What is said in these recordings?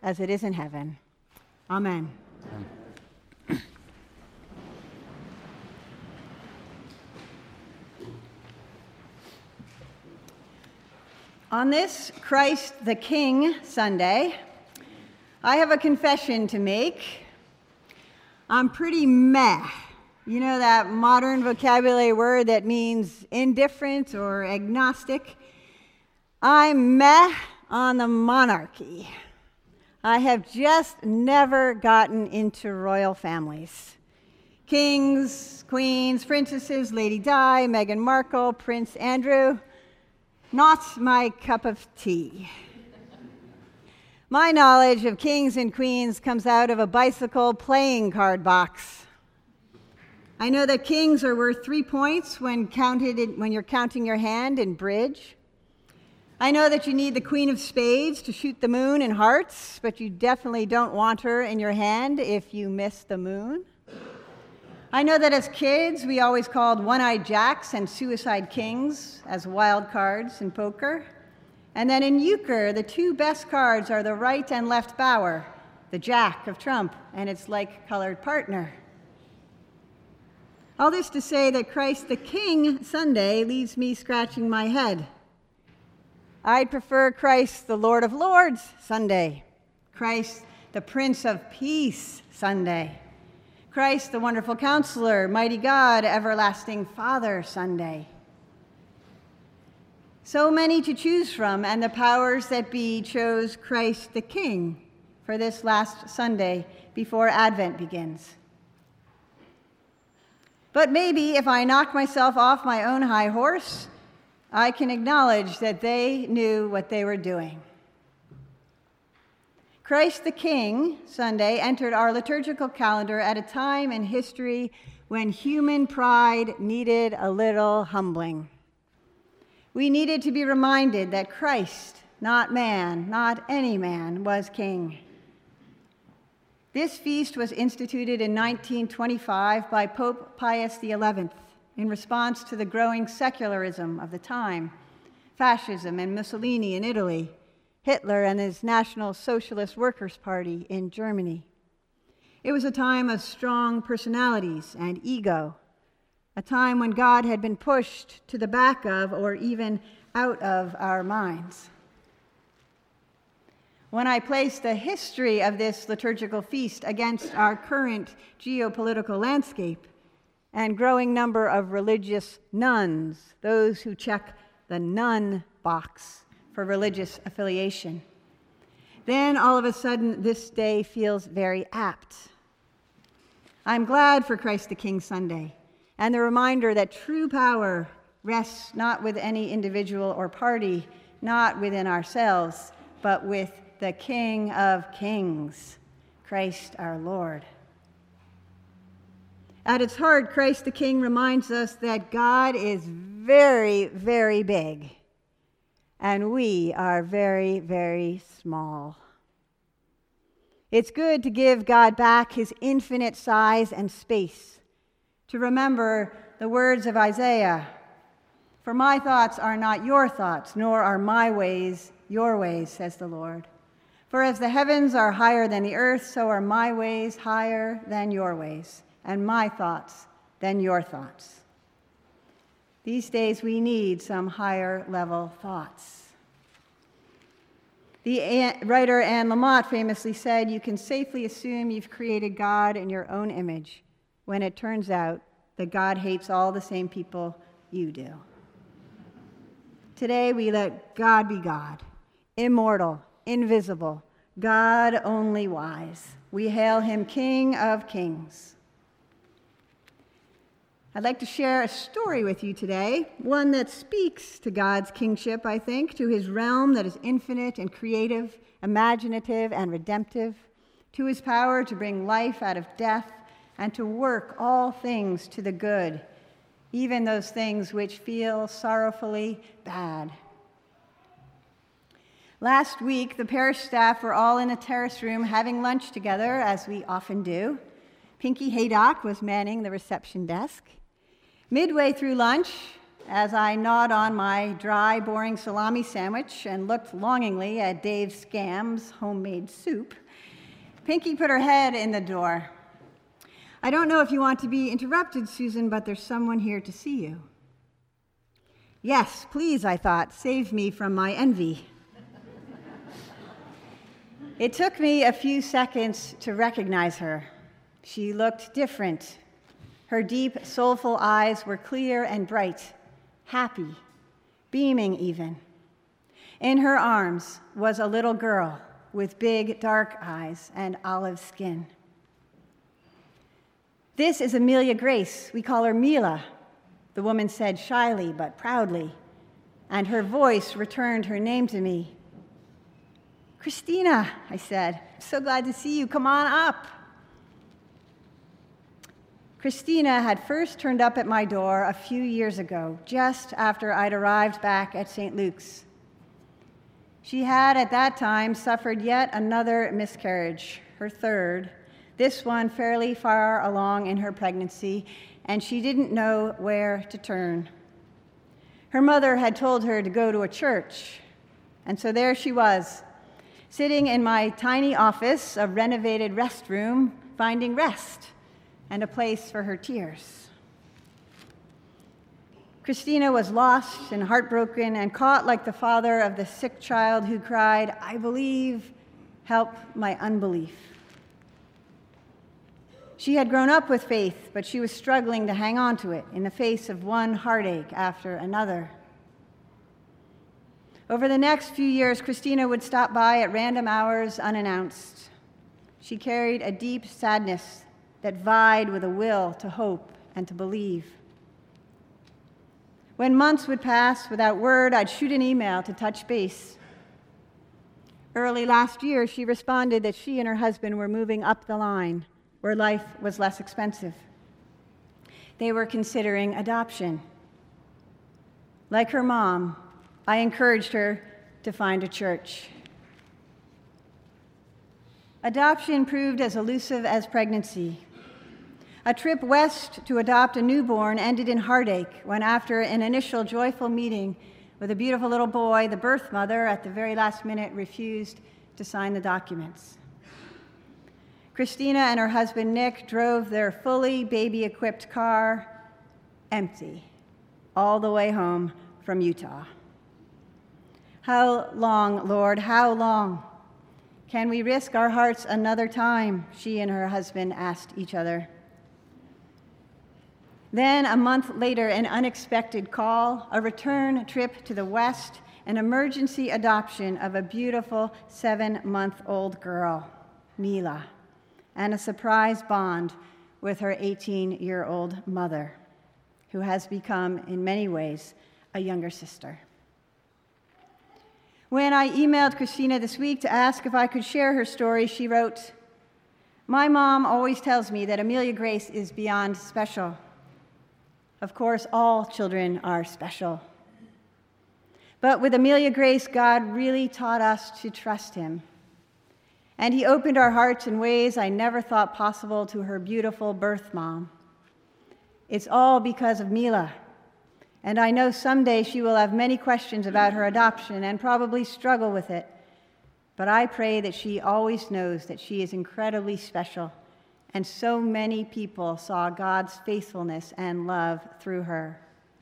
as it is in heaven. Amen. On this Christ the King Sunday, I have a confession to make. I'm pretty meh. You know that modern vocabulary word that means indifferent or agnostic? I'm meh on the monarchy. I have just never gotten into royal families. Kings, queens, princesses, Lady Di, Meghan Markle, Prince Andrew, not my cup of tea. My knowledge of kings and queens comes out of a bicycle playing card box. I know that kings are worth 3 points when you're counting your hand in bridge. I know that you need the Queen of Spades to shoot the moon in hearts, but you definitely don't want her in your hand if you miss the moon. I know that as kids, we always called one-eyed jacks and suicide kings as wild cards in poker. And then in euchre, the two best cards are the right and left bower, the jack of trump and its like-colored partner. All this to say that Christ the King Sunday leaves me scratching my head. I'd prefer Christ the Lord of Lords Sunday, Christ the Prince of Peace Sunday, Christ the Wonderful Counselor, Mighty God, Everlasting Father Sunday. So many to choose from, and the powers that be chose Christ the King for this last Sunday before Advent begins. But maybe if I knock myself off my own high horse, I can acknowledge that they knew what they were doing. Christ the King Sunday entered our liturgical calendar at a time in history when human pride needed a little humbling. We needed to be reminded that Christ, not man, not any man, was king. This feast was instituted in 1925 by Pope Pius XI in response to the growing secularism of the time, fascism and Mussolini in Italy, Hitler and his National Socialist Workers' Party in Germany. It was a time of strong personalities and ego, a time when God had been pushed to the back of or even out of our minds. When I place the history of this liturgical feast against our current geopolitical landscape and growing number of religious nuns, those who check the nun box for religious affiliation, then all of a sudden this day feels very apt. I'm glad for Christ the King Sunday and the reminder that true power rests not with any individual or party, not within ourselves, but with the King of Kings, Christ our Lord. At its heart, Christ the King reminds us that God is very, very big, and we are very, very small. It's good to give God back his infinite size and space, to remember the words of Isaiah, "For my thoughts are not your thoughts, nor are my ways your ways, says the Lord. For as the heavens are higher than the earth, so are my ways higher than your ways, and my thoughts than your thoughts." These days we need some higher level thoughts. The writer Anne Lamott famously said, "You can safely assume you've created God in your own image when it turns out that God hates all the same people you do." Today we let God be God, immortal, invisible, God only wise. We hail him King of Kings. I'd like to share a story with you today, one that speaks to God's kingship, I think, to his realm that is infinite and creative, imaginative and redemptive, to his power to bring life out of death and to work all things to the good, even those things which feel sorrowfully bad. Last week, the parish staff were all in a terrace room having lunch together, as we often do. Pinky Haydock was manning the reception desk. Midway through lunch, as I gnawed on my dry, boring salami sandwich and looked longingly at Dave Scam's homemade soup, Pinky put her head in the door. "I don't know if you want to be interrupted, Susan, but there's someone here to see you." "Yes, please," I thought, "save me from my envy." It took me a few seconds to recognize her. She looked different. Her deep, soulful eyes were clear and bright, happy, beaming even. In her arms was a little girl with big, dark eyes and olive skin. "This is Amelia Grace. We call her Mila," the woman said shyly but proudly, and her voice returned her name to me. "Christina," I said, "so glad to see you. Come on up." Christina had first turned up at my door a few years ago, just after I'd arrived back at St. Luke's. She had, at that time, suffered yet another miscarriage, her third, this one fairly far along in her pregnancy, and she didn't know where to turn. Her mother had told her to go to a church, and so there she was, sitting in my tiny office, a renovated restroom, finding rest and a place for her tears. Christina was lost and heartbroken and caught like the father of the sick child who cried, "I believe, help my unbelief." She had grown up with faith, but she was struggling to hang on to it in the face of one heartache after another. Over the next few years, Christina would stop by at random hours unannounced. She carried a deep sadness that vied with a will to hope and to believe. When months would pass without word, I'd shoot an email to touch base. Early last year, she responded that she and her husband were moving up the line, where life was less expensive. They were considering adoption. Like her mom, I encouraged her to find a church. Adoption proved as elusive as pregnancy. A trip west to adopt a newborn ended in heartache when, after an initial joyful meeting with a beautiful little boy, the birth mother at the very last minute refused to sign the documents. Christina and her husband Nick drove their fully baby-equipped car empty all the way home from Utah. "How long, Lord, how long? Can we risk our hearts another time?" she and her husband asked each other. Then, a month later, an unexpected call, a return trip to the West, an emergency adoption of a beautiful 7-month-old girl, Mila, and a surprise bond with her 18-year-old mother, who has become, in many ways, a younger sister. When I emailed Christina this week to ask if I could share her story, she wrote, "My mom always tells me that Amelia Grace is beyond special. Of course, all children are special. But with Amelia Grace, God really taught us to trust him. And he opened our hearts in ways I never thought possible to her beautiful birth mom. It's all because of Mila. And I know someday she will have many questions about her adoption and probably struggle with it. But I pray that she always knows that she is incredibly special, and so many people saw God's faithfulness and love through her."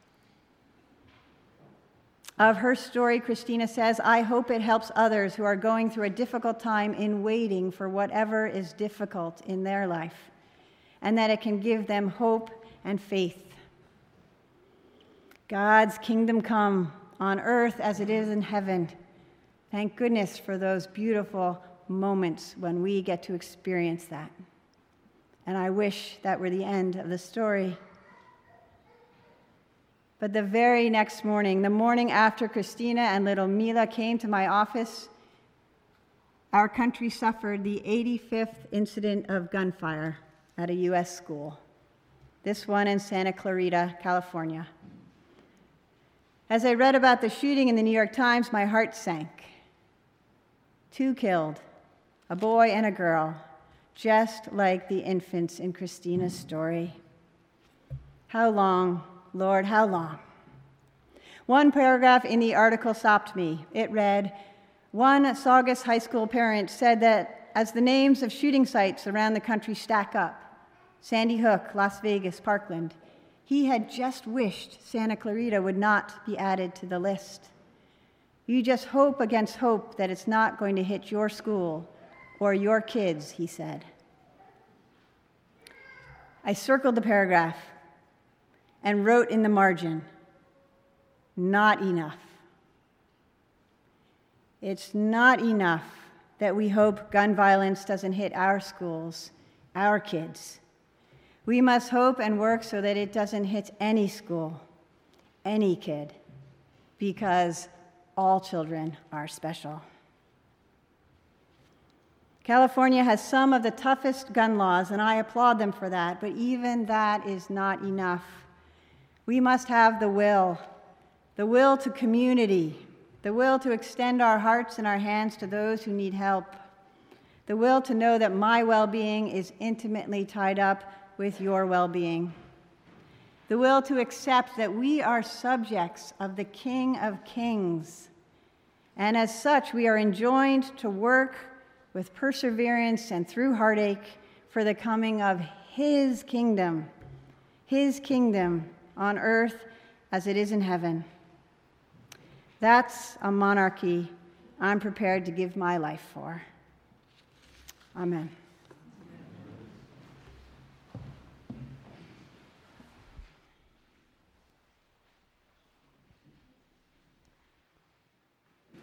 Of her story, Christina says, "I hope it helps others who are going through a difficult time in waiting for whatever is difficult in their life, and that it can give them hope and faith. God's kingdom come on earth as it is in heaven. Thank goodness for those beautiful moments when we get to experience that. And I wish that were the end of the story." But the very next morning, the morning after Christina and little Mila came to my office, our country suffered the 85th incident of gunfire at a U.S. school, this one in Santa Clarita, California. As I read about the shooting in the New York Times, my heart sank. 2 killed, a boy and a girl, just like the infants in Christina's story. How long, Lord, how long? One paragraph in the article stopped me. It read, one Saugus High School parent said that as the names of shooting sites around the country stack up, Sandy Hook, Las Vegas, Parkland, he had just wished Santa Clarita would not be added to the list. You just hope against hope that it's not going to hit your school or your kids, he said. I circled the paragraph and wrote in the margin, not enough. It's not enough that we hope gun violence doesn't hit our schools, our kids. We must hope and work so that it doesn't hit any school, any kid, because all children are special. California has some of the toughest gun laws, and I applaud them for that, but even that is not enough. We must have the will to community, the will to extend our hearts and our hands to those who need help, the will to know that my well-being is intimately tied up with your well-being, the will to accept that we are subjects of the King of Kings, and as such, we are enjoined to work with perseverance and through heartache for the coming of His kingdom on earth as it is in heaven. That's a monarchy I'm prepared to give my life for. Amen.